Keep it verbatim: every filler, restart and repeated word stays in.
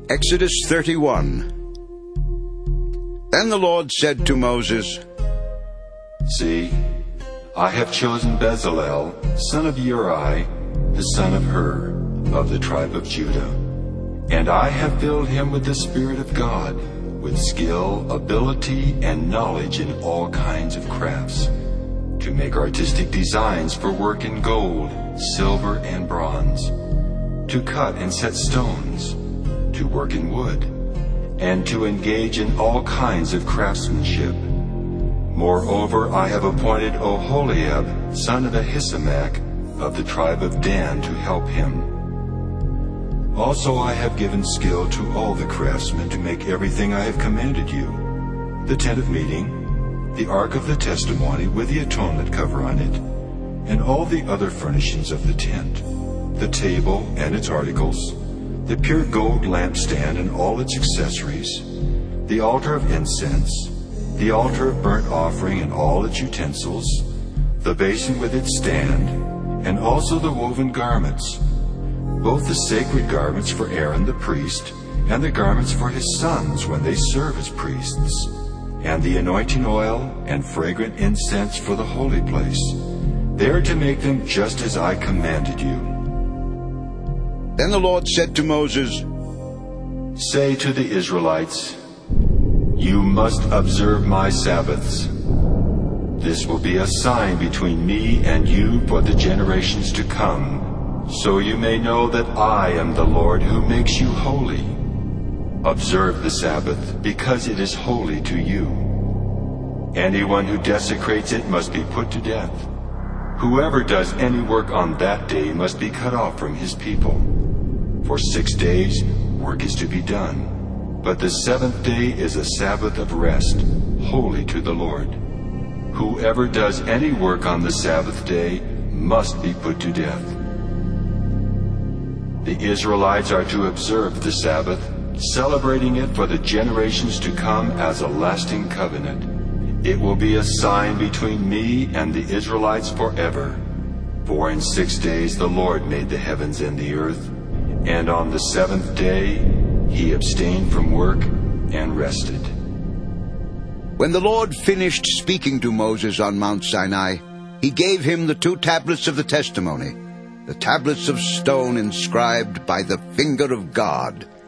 Exodus thirty-one. Then the Lord said to Moses, See, I have chosen Bezalel, son of Uri, the son of Hur, of the tribe of Judah. And I have filled him with the Spirit of God, with skill, ability, and knowledge in all kinds of crafts, to make artistic designs for work in gold, silver, and bronze, to cut and set stones, to work in wood, and to engage in all kinds of craftsmanship. Moreover, I have appointed Oholiab, son of Ahisamach, of the tribe of Dan, to help him. Also I have given skill to all the craftsmen to make everything I have commanded you: the tent of meeting, the ark of the testimony with the atonement cover on it, and all the other furnishings of the tent, the table and its articles, the pure gold lampstand and all its accessories, the altar of incense, the altar of burnt offering and all its utensils, the basin with its stand, and also the woven garments, both the sacred garments for Aaron the priest, and the garments for his sons when they serve as priests, and the anointing oil and fragrant incense for the holy place. They are to make them just as I commanded you. Then the Lord said to Moses, Say to the Israelites, You must observe my Sabbaths. This will be a sign between me and you for the generations to come, so you may know that I am the Lord who makes you holy. Observe the Sabbath, because it is holy to you. Anyone who desecrates it must be put to death. Whoever does any work on that day must be cut off from his people. For six days work is to be done, but the seventh day is a Sabbath of rest, holy to the Lord. Whoever does any work on the Sabbath day must be put to death. The Israelites are to observe the Sabbath, celebrating it for the generations to come as a lasting covenant. It will be a sign between me and the Israelites forever. For in six days the Lord made the heavens and the earth, and on the seventh day he abstained from work and rested. When the Lord finished speaking to Moses on Mount Sinai, he gave him the two tablets of the testimony, the tablets of stone inscribed by the finger of God.